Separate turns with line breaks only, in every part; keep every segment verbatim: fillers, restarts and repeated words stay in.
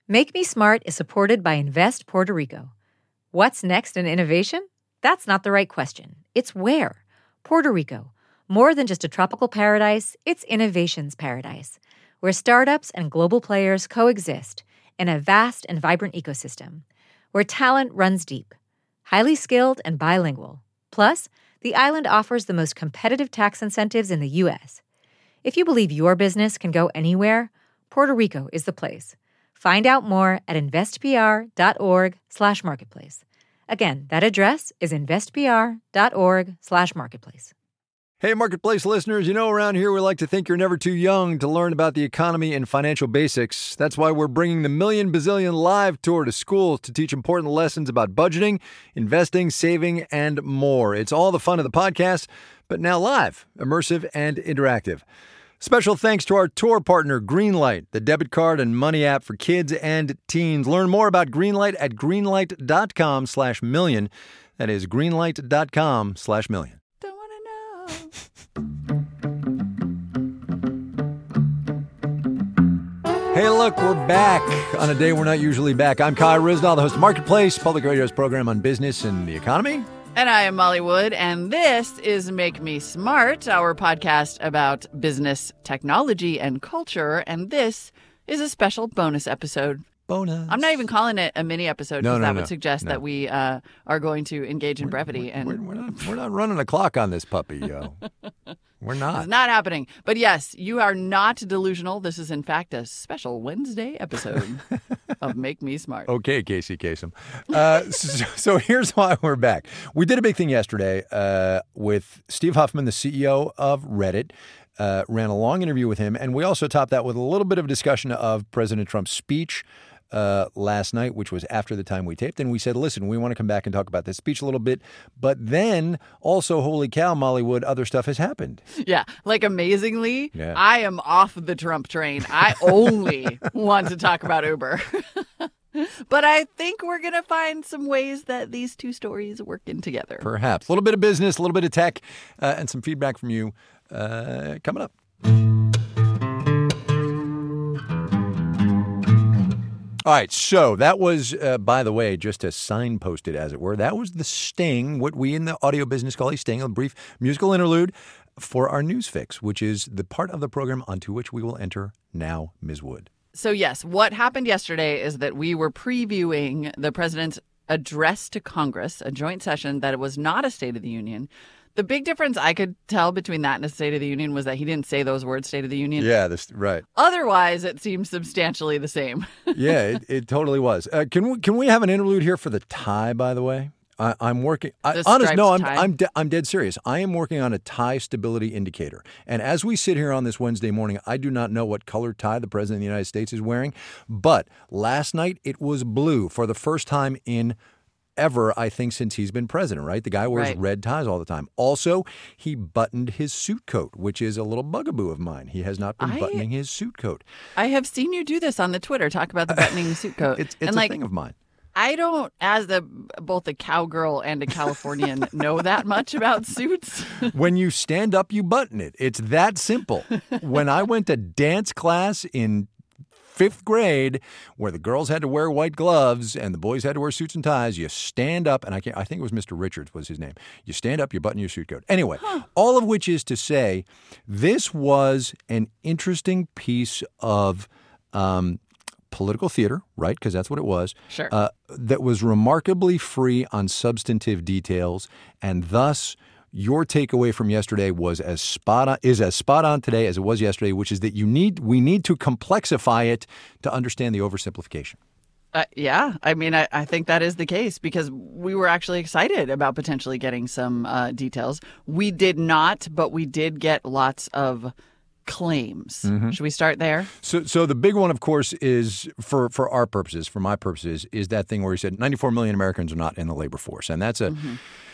Make Me Smart is supported by Invest Puerto Rico. What's next in innovation? That's not the right question. It's where. Puerto Rico. More than just a tropical paradise, it's innovation's paradise, where startups and global players coexist in a vast and vibrant ecosystem, where talent runs deep, highly skilled and bilingual. Plus, the island offers the most competitive tax incentives in the U S. If you believe your business can go anywhere, Puerto Rico is the place. Find out more at investpr.org slash marketplace. Again, that address is investpr.org slash marketplace.
Hey, Marketplace listeners, you know around here we like to think you're never too young to learn about the economy and financial basics. That's why we're bringing the Million Bazillion Live Tour to schools to teach important lessons about budgeting, investing, saving, and more. It's all the fun of the podcast, but now live, immersive, and interactive. Special thanks to our tour partner, Greenlight, the debit card and money app for kids and teens. Learn more about Greenlight at greenlight.com slash million. That is greenlight.com slash million.
Don't want to know.
Hey, look, we're back on a day we're not usually back. I'm Kai Ryssdal, the host of Marketplace, Public Radio's program on business and the economy.
And I am Molly Wood, and this is Make Me Smart, our podcast about business, technology, and culture. And this is a special bonus episode.
Bonus.
I'm not even calling it a mini episode because
no, no,
that
no,
would suggest
no.
that we uh, are going to engage in
we're,
brevity.
We're,
and
we're, we're, not, we're not running a clock on this puppy, yo. We're not.
It's not happening. But yes, you are not delusional. This is, in fact, a special Wednesday episode of Make Me Smart.
Okay, Casey Kasem. Uh, so, so here's why we're back. We did a big thing yesterday uh, with Steve Huffman, the C E O of Reddit. Uh, ran a long interview with him. And we also topped that with a little bit of a discussion of President Trump's speech Uh, last night, which was after the time we taped. And we said, listen, we want to come back and talk about this speech a little bit. But then also, holy cow, Molly Wood, other stuff has happened.
Yeah. Like, amazingly,
yeah.
I am off the Trump train. I only want to talk about Uber. But I think we're going to find some ways that these two stories work in together.
Perhaps. A little bit of business, a little bit of tech, uh, and some feedback from you uh, coming up. All right, so that was, uh, by the way, just to signpost it, as it were, that was the sting, what we in the audio business call a sting, a brief musical interlude for our news fix, which is the part of the program onto which we will enter now, Miz Wood.
So, yes, what happened yesterday is that we were previewing the president's address to Congress, a joint session that was not a State of the Union. The big difference I could tell between that and a State of the Union was that he didn't say those words, State of the Union.
Yeah, this, right.
Otherwise, it seems substantially the same.
Yeah, it, it totally was. Uh, can we can we have an interlude here for the tie, by the way? I, I'm working. I,
The
honest, no, I'm
striped tie?
I'm de- I'm dead serious. I am working on a tie stability indicator, and as we sit here on this Wednesday morning, I do not know what color tie the president of the United States is wearing, but last night it was blue for the first time in ever, I think, since he's been president, right? The guy wears
Right.
red ties all the time. Also, he buttoned his suit coat, which is a little bugaboo of mine. He has not been
I-
buttoning his suit coat.
I have seen you do this on the Twitter, talk about the buttoning the suit coat.
It's, it's
and
a
like,
thing of mine.
I don't, as a both a cowgirl and a Californian, know that much about suits.
When you stand up, you button it. It's that simple. When I went to dance class in fifth grade, where the girls had to wear white gloves and the boys had to wear suits and ties, you stand up, and I, can't, I think it was Mister Richards was his name. You stand up, you button your suit coat. Anyway, huh. all of which is to say, this was an interesting piece of um, political theater, right? Because that's what it was.
Sure.
Uh, that was remarkably free on substantive details, and thus your takeaway from yesterday was as spot on, is as spot on today as it was yesterday, which is that you need we need to complexify it to understand the oversimplification.
Uh, yeah, I mean, I, I think that is the case because we were actually excited about potentially getting some uh, details. We did not, but we did get lots of claims. Mm-hmm. Should we start there?
So so the big one, of course, is for, for our purposes, for my purposes, is that thing where he said ninety-four million Americans are not in the labor force. And that's a... Mm-hmm.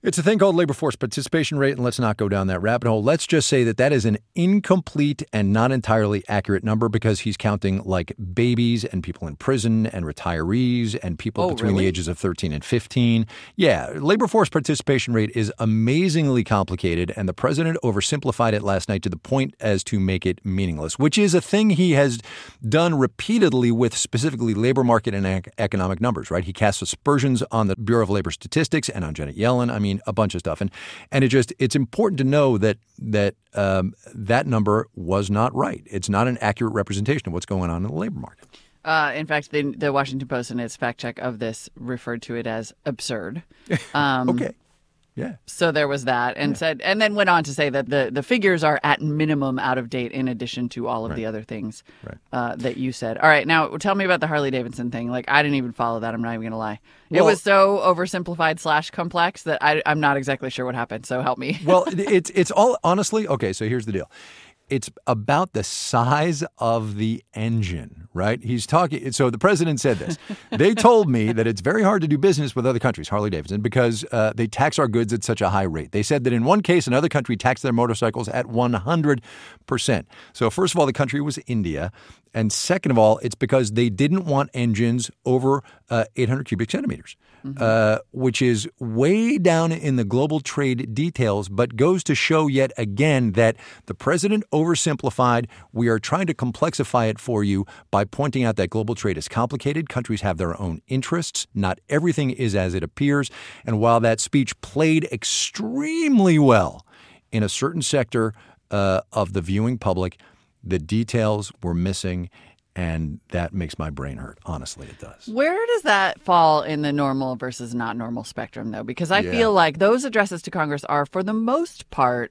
It's a thing called labor force participation rate, and let's not go down that rabbit hole. Let's just say that that is an incomplete and not entirely accurate number because he's counting like babies and people in prison and retirees and people
oh,
between
really?
the ages of thirteen and fifteen. Yeah, labor force participation rate is amazingly complicated, and the president oversimplified it last night to the point as to make it meaningless, which is a thing he has done repeatedly with specifically labor market and ec- economic numbers, right? He casts aspersions on the Bureau of Labor Statistics and on Janet Yellen. I mean, a bunch of stuff. And and it just it's important to know that that um, that number was not right. It's not an accurate representation of what's going on in the labor market.
Uh, in fact, the, the Washington Post in its fact check of this referred to it as absurd. Um,
okay. Yeah.
So there was that, and yeah. said, and then went on to say that the, the figures are at minimum out of date, in addition to all of right. the other things right. uh, that you said. All right, now tell me about the Harley Davidson thing. Like, I didn't even follow that. I'm not even going to lie. Well, it was so oversimplified slash complex that I, I'm not exactly sure what happened. So help me.
Well, it's it's all honestly okay. So here's the deal. It's about the size of the engine, right? He's talking. So the president said this. They told me that it's very hard to do business with other countries, Harley Davidson, because uh, they tax our goods at such a high rate. They said that in one case, another country taxed their motorcycles at one hundred percent. So first of all, the country was India. And second of all, it's because they didn't want engines over uh, eight hundred cubic centimeters, mm-hmm. uh, which is way down in the global trade details, but goes to show yet again that the president oversimplified. We are trying to complexify it for you by pointing out that global trade is complicated. Countries have their own interests. Not everything is as it appears. And while that speech played extremely well in a certain sector uh, of the viewing public, the details were missing, and that makes my brain hurt. Honestly, it does.
Where does that fall in the normal versus not normal spectrum, though? Because I
Yeah.
feel like those addresses to Congress are, for the most part,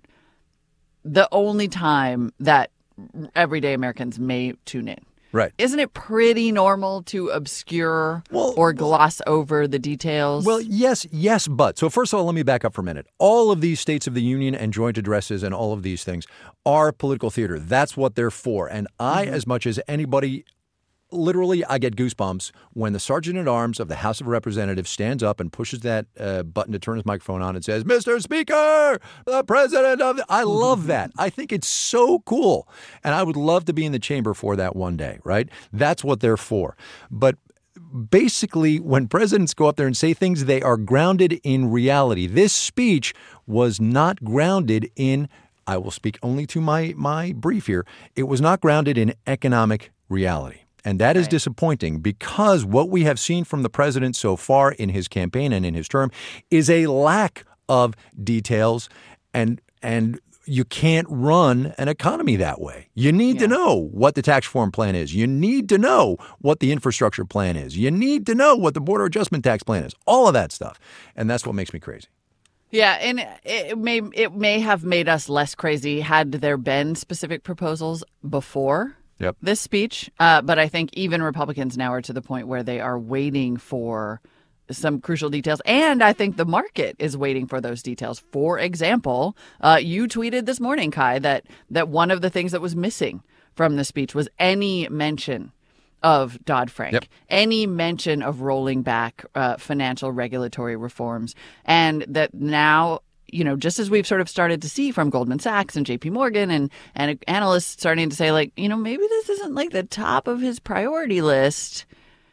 the only time that everyday Americans may tune in.
Right.
Isn't it pretty normal to obscure
Well,
or gloss over the details?
Well, yes, yes, but. So first of all, let me back up for a minute. All of these States of the Union and joint addresses and all of these things are political theater. That's what they're for. And I, mm-hmm. as much as anybody, literally, I get goosebumps when the Sergeant at Arms of the House of Representatives stands up and pushes that uh, button to turn his microphone on and says, Mister Speaker, the President of the... I love that. I think it's so cool. And I would love to be in the chamber for that one day, right? That's what they're for. But basically, when presidents go up there and say things, they are grounded in reality. This speech was not grounded in, I will speak only to my, my brief here, it was not grounded in economic reality. And that is
right.
disappointing because what we have seen from the president so far in his campaign and in his term is a lack of details, and and you can't run an economy that way. You need yeah. to know what the tax reform plan is. You need to know what the infrastructure plan is. You need to know what the border adjustment tax plan is. All of that stuff. And that's what makes me crazy.
Yeah, and it may it may have made us less crazy had there been specific proposals before Yep. this speech. Uh, but I think even Republicans now are to the point where they are waiting for some crucial details. And I think the market is waiting for those details. For example, uh, you tweeted this morning, Kai, that that one of the things that was missing from the speech was any mention of Dodd-Frank, yep. any mention of rolling back uh, financial regulatory reforms. And that now, you know, just as we've sort of started to see from Goldman Sachs and J P Morgan and, and analysts starting to say, like, you know, maybe this isn't like the top of his priority list,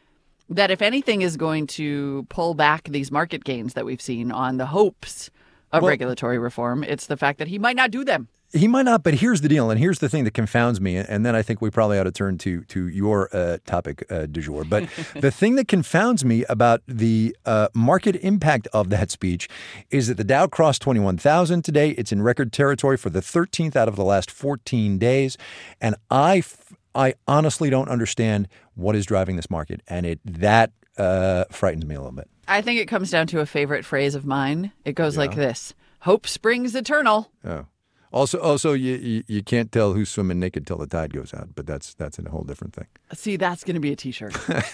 that if anything is going to pull back these market gains that we've seen on the hopes of well, regulatory reform, it's the fact that he might not do them.
He might not, but here's the deal, and here's the thing that confounds me, and then I think we probably ought to turn to to your uh, topic uh, du jour. But the thing that confounds me about the uh, market impact of that speech is that the Dow crossed twenty-one thousand today. It's in record territory for the thirteenth out of the last fourteen days, and I, I honestly don't understand what is driving this market, and it that uh, frightens me a little bit.
I think it comes down to a favorite phrase of mine. It goes
yeah.
like this: "Hope springs eternal."
Oh. Also, also, you, you you can't tell who's swimming naked till the tide goes out, but that's that's a whole different thing.
See, that's going to be a T-shirt.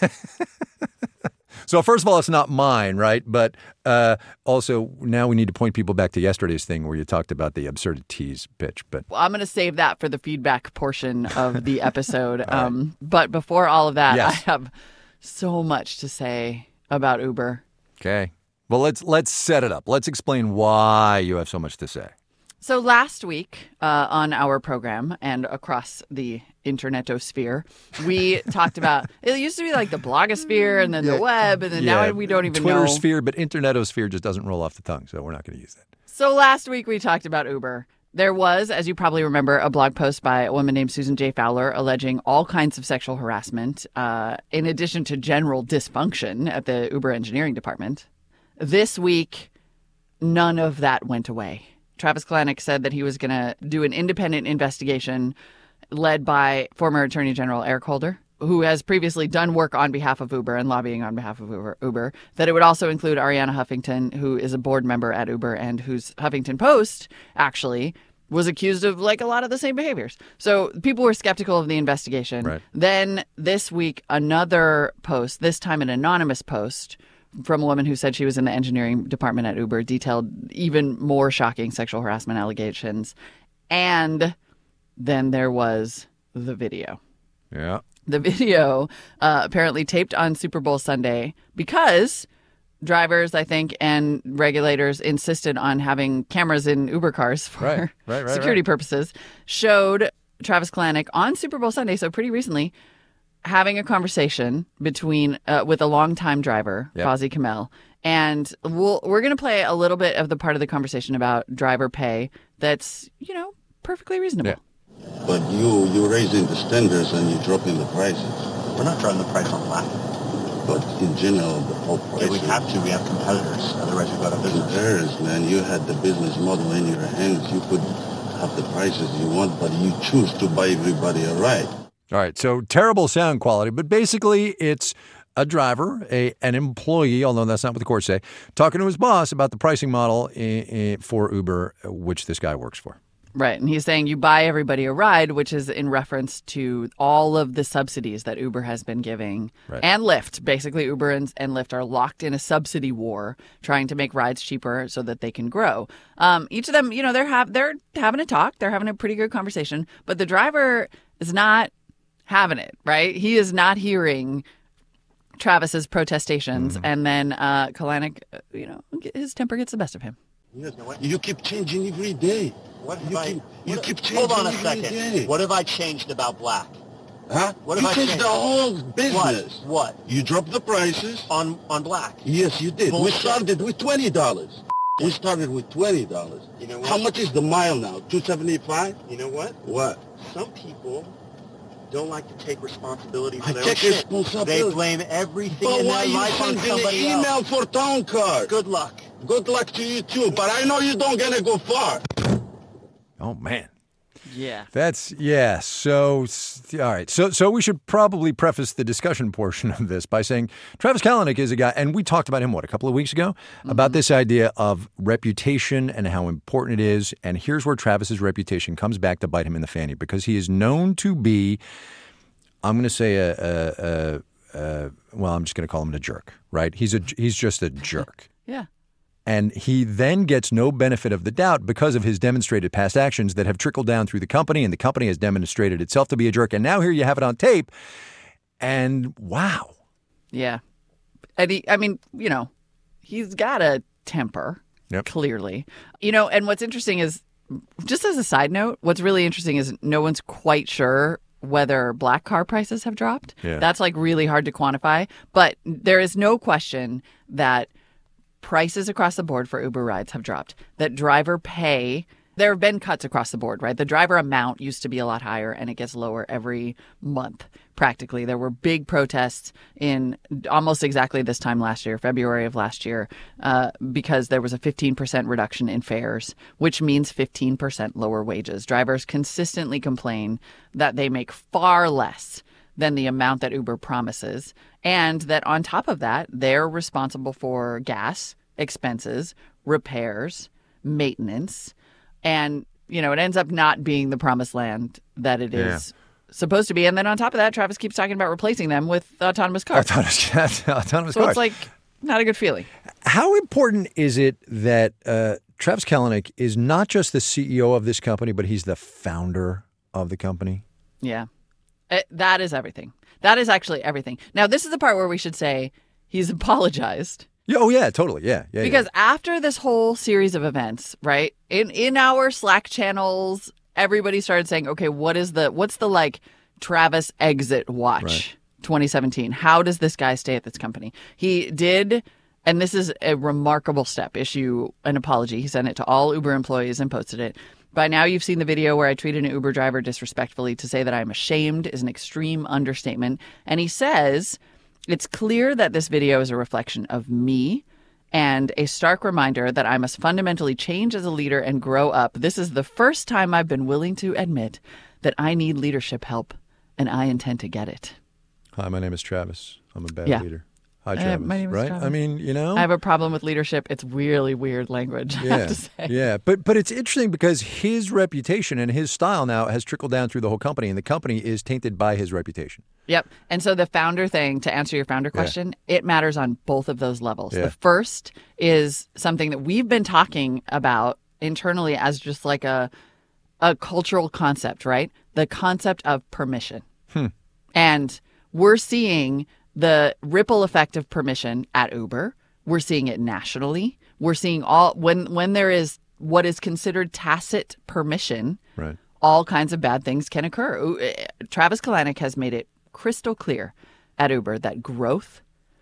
So first of all, it's not mine, right? But uh, also now we need to point people back to yesterday's thing where you talked about the absurdities pitch. But
well, I'm going to save that for the feedback portion of the episode. um, right. But before all of that, yes. I have so much to say about Uber.
Okay. Well, let's let's set it up. Let's explain why you have so much to say.
So last week uh, on our program and across the internetosphere, we talked about, it used to be like the blogosphere and then
Yeah.
the web, and then
Yeah.
now we don't even
Twitter
know.
sphere, but internetosphere just doesn't roll off the tongue, so we're not going to use that.
So last week we talked about Uber. There was, as you probably remember, a blog post by a woman named Susan J. Fowler alleging all kinds of sexual harassment, uh, in addition to general dysfunction at the Uber engineering department. This week, none of that went away. Travis Kalanick said that he was going to do an independent investigation led by former Attorney General Eric Holder, who has previously done work on behalf of Uber and lobbying on behalf of Uber, Uber, that it would also include Arianna Huffington, who is a board member at Uber and whose Huffington Post actually was accused of like a lot of the same behaviors. So people were skeptical of the investigation.
Right.
Then this week, another post, this time an anonymous post from a woman who said she was in the engineering department at Uber, detailed even more shocking sexual harassment allegations. And then there was the video.
Yeah.
The video uh, apparently taped on Super Bowl Sunday because drivers, I think, and regulators insisted on having cameras in Uber cars for
Right, right, right,
security
right.
purposes, showed Travis Kalanick on Super Bowl Sunday, so pretty recently, having a conversation between uh, with a longtime driver,
Yep.
Fozzie Kamel. And we'll, we're going to play a little bit of the part of the conversation about driver pay that's, you know, perfectly reasonable.
Yeah.
But you, you're raising the standards and you're dropping the prices.
We're not dropping the price on black.
But in general, the whole price.
Yeah, we have to. We have competitors. Otherwise, we go out of business.
Compares, man. You had the business model in your hands. You could have the prices you want, but you choose to buy everybody a ride.
All right, so terrible sound quality, but basically it's a driver, a an employee, although that's not what the courts say, talking to his boss about the pricing model i- i- for Uber, which this guy works for.
Right. And he's saying you buy everybody a ride, which is in reference to all of the subsidies that Uber has been giving.
Right.
And Lyft. Basically, Uber and, and Lyft are locked in a subsidy war trying to make rides cheaper so that they can grow. Um, each of them, you know, they're, have, they're having a talk. They're having a pretty good conversation. But the driver is not having it, right? He is not hearing Travis's protestations.
Mm-hmm.
And then uh, Kalanick, uh, you know, his temper gets the best of him.
Yes. You keep changing every day.
What have
you
I,
keep, you
what-
keep changing
Hold on a
every
second.
day.
What have I changed about black?
Huh?
What
you
have I
changed
changed?
the whole business.
What? What?
You dropped the prices.
On on black.
Yes, you did.
Bullshit.
We started with twenty dollars. We started with twenty dollars.
You know what?
How much is the mile now? two seventy-five?
You know what?
What?
Some people don't like to take responsibility for
I
their
take
own shit.
responsibility.
They blame everything
But
in
why
their
you
life on
sending an
somebody
email
else.
for town card?
Good luck.
Good luck to you too, but I know you don't gonna go far.
Oh, man.
Yeah.
That's, yeah. So, s- all right. So, so we should probably preface the discussion portion of this by saying Travis Kalanick is a guy, and we talked about him, what, a couple of weeks ago, about this idea of reputation and how important it is. And here's where Travis's reputation comes back to bite him in the fanny, because he is known to be, I'm going to say a, a, a, a, well, I'm just going to call him a jerk, right? He's a, he's just a jerk.
Yeah.
And he then gets no benefit of the doubt because of his demonstrated past actions that have trickled down through the company, and the company has demonstrated itself to be a jerk. And now here you have it on tape, and wow.
Yeah. And he, I mean, you know, he's got a temper,
Yep.
clearly. You know, and what's interesting is, just as a side note, what's really interesting is no one's quite sure whether black car prices have dropped.
Yeah.
That's like really hard to quantify. But there is no question that prices across the board for Uber rides have dropped, that driver pay, there have been cuts across the board, right? The driver amount used to be a lot higher, and it gets lower every month, practically. There were big protests in almost exactly this time last year, February of last year, uh, because there was a fifteen percent reduction in fares, which means fifteen percent lower wages. Drivers consistently complain that they make far less than the amount that Uber promises, and that on top of that, they're responsible for gas, expenses, repairs, maintenance, and, you know, it ends up not being the promised land that it is supposed to be. And then on top of that, Travis keeps talking about replacing them with autonomous cars.
Autonomous, autonomous
So
cars.
it's like not a good feeling.
How important is it that uh, Travis Kalanick is not just the C E O of this company, but he's the founder of the company?
Yeah. It, that is everything. That is actually everything. Now, this is the part where we should say he's apologized
Yeah, oh, yeah, totally. Yeah. yeah
Because
yeah.
after this whole series of events, right, in, in our Slack channels, everybody started saying, okay, what is the, what's the like Travis exit watch
Right.
twenty seventeen? How does this guy stay at this company? He did, and this is a remarkable step, issue an apology. He sent it to all Uber employees and posted it. By now, you've seen the video where I treated an Uber driver disrespectfully. To say that I'm ashamed is an extreme understatement. And he says, it's clear that this video is a reflection of me and a stark reminder that I must fundamentally change as a leader and grow up. This is the first time I've been willing to admit that I need leadership help, and I intend to get it.
Hi, my name is Travis. I'm a bad
Yeah.
leader. Hi,
Uh,
Travis.
my name is
right?
Travis.
I mean, you know.
I have a problem with leadership. It's really weird language, I
yeah,
have to say.
yeah, but but it's interesting because his reputation and his style now has trickled down through the whole company, and the company is tainted by his reputation.
Yep. And so the founder thing, to answer your founder question, it matters on both of those levels.
Yeah.
The first is something that we've been talking about internally as just like a a cultural concept, right? The concept of permission.
Hmm.
And we're seeing the ripple effect of permission at Uber. We're seeing it nationally. We're seeing all when when there is what is considered tacit permission,
Right.
all kinds of bad things can occur. U- Travis Kalanick has made it crystal clear at Uber that growth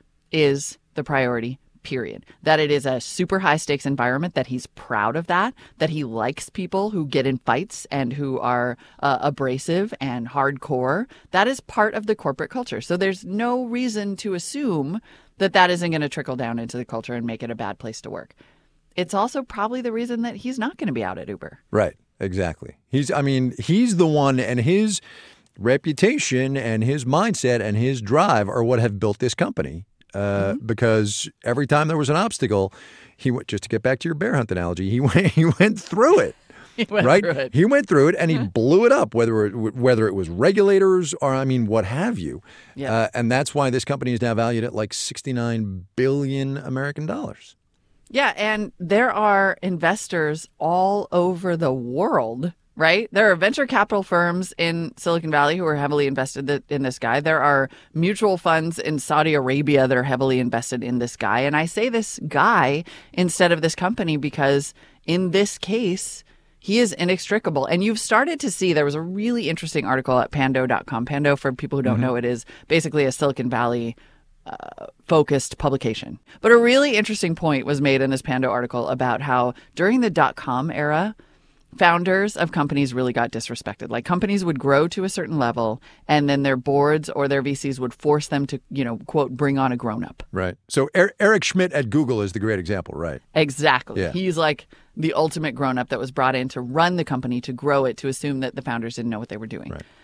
is the priority, period. That it is a super high stakes environment, that he's proud of that, that he likes people who get in fights and who are uh, abrasive and hardcore. That is part of the corporate culture. So there's no reason to assume that that isn't going to trickle down into the culture and make it a bad place to work. It's also probably the reason that he's not going to be out at Uber.
Right. Exactly. He's. I mean, he's the one, and his reputation and his mindset and his drive are what have built this company. Uh, mm-hmm. Because every time there was an obstacle, he went. Just to get back to your bear hunt analogy, he went. He went through it.
He went
right.
through it.
He went through it, and he blew it up. Whether it, whether it was regulators or I mean, what have you.
Yeah.
Uh, and that's why this company is now valued at like sixty-nine billion American dollars.
Yeah, and there are investors all over the world, right? There are venture capital firms in Silicon Valley who are heavily invested th- in this guy. There are mutual funds in Saudi Arabia that are heavily invested in this guy. And I say this guy instead of this company because in this case, he is inextricable. And you've started to see, there was a really interesting article at pando dot com. Pando, for people who don't mm-hmm. know, it is basically a Silicon Valley Uh, focused publication. But a really interesting point was made in this Pando article about how during the dot-com era, founders of companies really got disrespected. Like companies would grow to a certain level and then their boards or their V Cs would force them to, you know, quote, bring on a grown-up.
Right. So er- Eric Schmidt at Google is the great example, right?
Exactly.
Yeah.
He's like the ultimate grown-up that was brought in to run the company, to grow it, to assume that the founders didn't know what they were doing.
Right.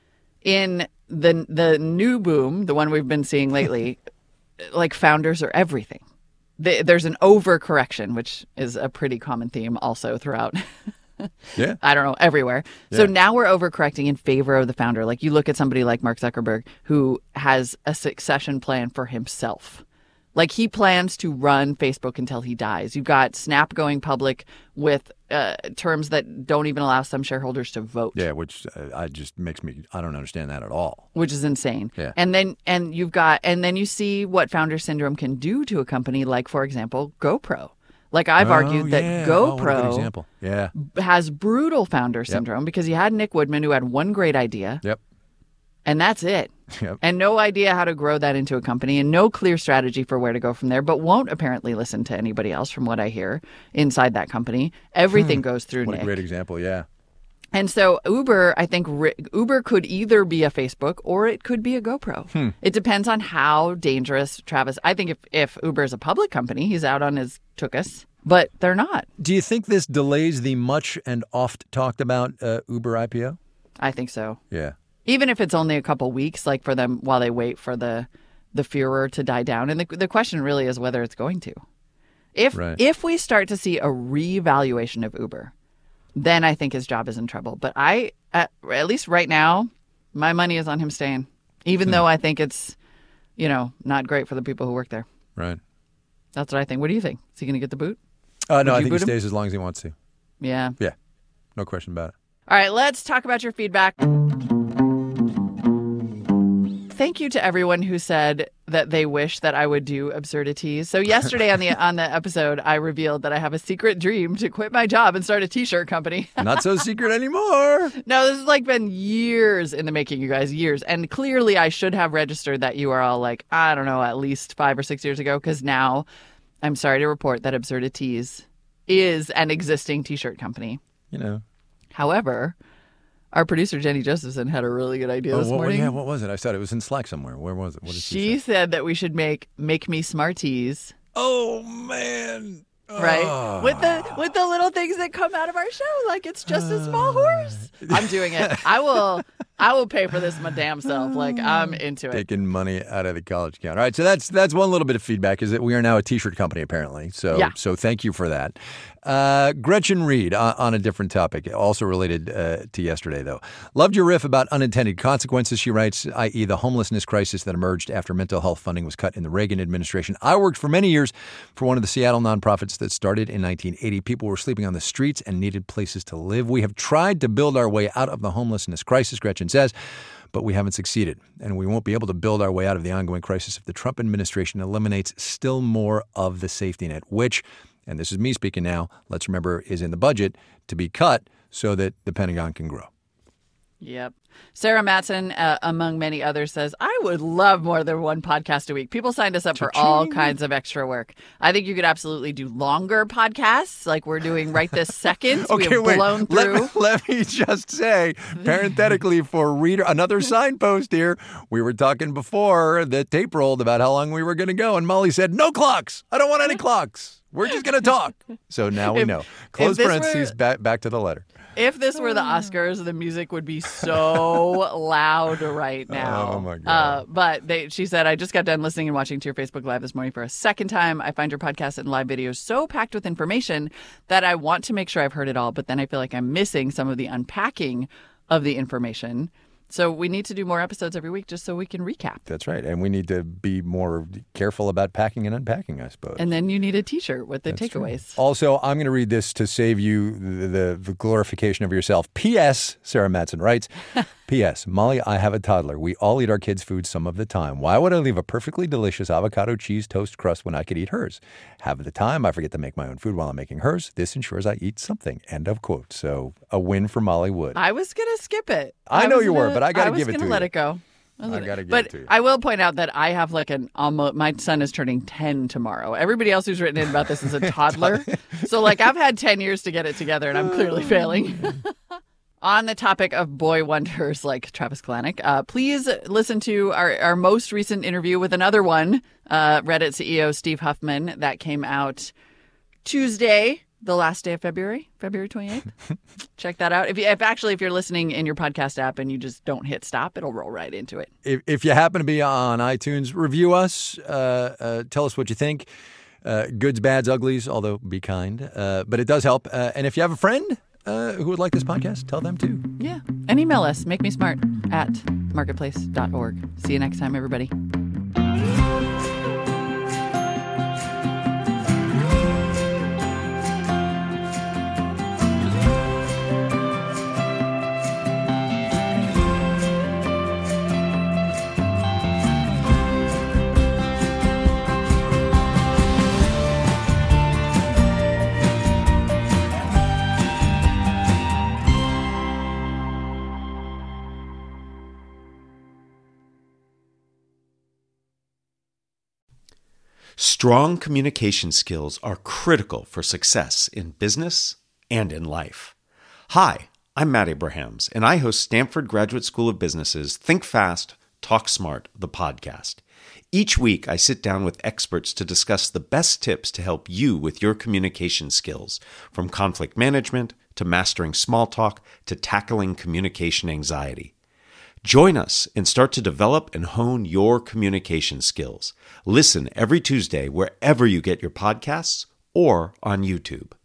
In the the new boom, the one we've been seeing lately, like founders are everything. They, there's an overcorrection, which is a pretty common theme also throughout.
Yeah.
I don't know, everywhere.
Yeah.
So now we're overcorrecting in favor of the founder. Like you look at somebody like Mark Zuckerberg, who has a succession plan for himself. Like he plans to run Facebook until he dies. You've got Snap going public with uh, terms that don't even allow some shareholders to vote.
Yeah, which uh, I just makes me, I don't understand that at all.
Which is insane.
Yeah.
And then and you've got and then you see what founder syndrome can do to a company like, for example, GoPro. Like I've
oh,
argued that
yeah. oh, what a good
GoPro
example. Yeah.
has brutal founder syndrome because you had Nick Woodman, who had one great idea.
Yep.
And that's it.
Yep.
And no idea how to grow that into a company and no clear strategy for where to go from there, but won't apparently listen to anybody else from what I hear inside that company. Everything
hmm.
goes through
what
Nick.
What a great example, yeah.
And so Uber, I think Uber could either be a Facebook or it could be a GoPro.
Hmm.
It depends on how dangerous Travis. I think if, if Uber is a public company, he's out on his tuchus, but they're not.
Do you think this delays the much and oft talked about uh, Uber I P O?
I think so.
Yeah.
Even if it's only a couple weeks, like for them while they wait for the the furor to die down. And the the question really is whether it's going to. If
right.
if we start to see a revaluation of Uber, then I think his job is in trouble. But I, at, at least right now, my money is on him staying, even hmm. though I think it's, you know, not great for the people who work there.
Right.
That's what I think. What do you think? Is he going to get the boot?
Uh, no, I think he
him?
stays as long as he wants to.
Yeah.
Yeah. No question about it.
All right, let's talk about your feedback. thank you to everyone who said that they wish that I would do absurdities. So yesterday on the on the episode, I revealed that I have a secret dream to quit my job and start a t-shirt company.
Not so secret anymore.
No, this has like been years in the making, you guys, years. And clearly I should have registered that U R L like, I don't know, at least five or six years ago, because now I'm sorry to report that Absurdities is an existing t-shirt company.
You know.
However, our producer, Jenny Josephson, had a really good idea
Oh,
this
what,
morning.
Yeah, what was it? I said it was in Slack somewhere. Where was it? What did she,
She
say?
said that we should make Make Me Smarties.
Oh, man.
Right?
Oh.
With the with the little things that come out of our show. Like it's just a small horse. I'm doing it. I will I will pay for this my damn self. Like I'm into it.
Taking money out of the college account. All right, so that's that's one little bit of feedback is that we are now a t-shirt company apparently. So
Yeah.
so thank you for that. Uh, Gretchen Reed on, on a different topic, also related uh, to yesterday though. Loved your riff about unintended consequences, she writes, that is the homelessness crisis that emerged after mental health funding was cut in the Reagan administration. I worked for many years for one of the Seattle nonprofits that started in nineteen eighty. People were sleeping on the streets and needed places to live. We have tried to build our way out of the homelessness crisis, Gretchen says, but we haven't succeeded. And we won't be able to build our way out of the ongoing crisis if the Trump administration eliminates still more of the safety net, which, and this is me speaking now, let's remember, is in the budget to be cut so that the Pentagon can grow.
Yep. Sarah Matson, uh, among many others, says, I would love more than one podcast a week. People signed us up for all kinds of extra work. I think you could absolutely do longer podcasts like we're doing right this second.
Okay,
we have
wait.
blown through.
Let, let me just say, parenthetically, for reader, another signpost here. We were talking before the tape rolled about how long we were going to go, and Molly said, no clocks. I don't want any clocks. We're just going to talk. So now we
If-
know. Close
this
parentheses,
were-
back, back to the letter.
If this were the Oscars, the music would be so loud right now.
Oh, my God.
Uh, but they, she said, I just got done listening and watching to your Facebook Live this morning for a second time. I find your podcast and live videos so packed with information that I want to make sure I've heard it all, but then I feel like I'm missing some of the unpacking of the information. So we need to do more episodes every week just so we can recap.
That's right. And we need to be more careful about packing and unpacking, I suppose.
And then you need a T-shirt with the
That's true.
takeaways.
Also, I'm going to read this to save you the, the, the glorification of yourself. P S. Sarah Matson writes, P S. Molly, I have a toddler. We all eat our kids' food some of the time. Why would I leave a perfectly delicious avocado cheese toast crust when I could eat hers? Half of the time, I forget to make my own food while I'm making hers. This ensures I eat something. End of quote. So a win for Molly Wood.
I was going to skip it.
I know
was
you were,
gonna-
but I gotta give it
was
to
gonna let
you.
it go. I,
I gotta give
but
it to you.
I will point out that I have like an almost, my son is turning ten tomorrow. Everybody else who's written in about this is a toddler. So like I've had ten years to get it together and I'm clearly failing. On the topic of boy wonders like Travis Kalanick, uh, please listen to our, our most recent interview with another one, uh, Reddit C E O Steve Huffman, that came out Tuesday, the last day of February, February twenty-eighth. Check that out. If, you, if actually, if you're listening in your podcast app and you just don't hit stop, it'll roll right into it.
If, if you happen to be on iTunes, review us. Uh, uh, tell us what you think. Uh, goods, bads, uglies, although be kind. Uh, but it does help. Uh, and if you have a friend uh, who would like this podcast, tell them too.
Yeah. And email us, make me smart at marketplace dot org. See you next time, everybody.
Strong communication skills are critical for success in business and in life. Hi, I'm Matt Abrahams, and I host Stanford Graduate School of Business's Think Fast, Talk Smart, the podcast. Each week, I sit down with experts to discuss the best tips to help you with your communication skills, from conflict management to mastering small talk to tackling communication anxiety. Join us and start to develop and hone your communication skills. Listen every Tuesday wherever you get your podcasts or on YouTube.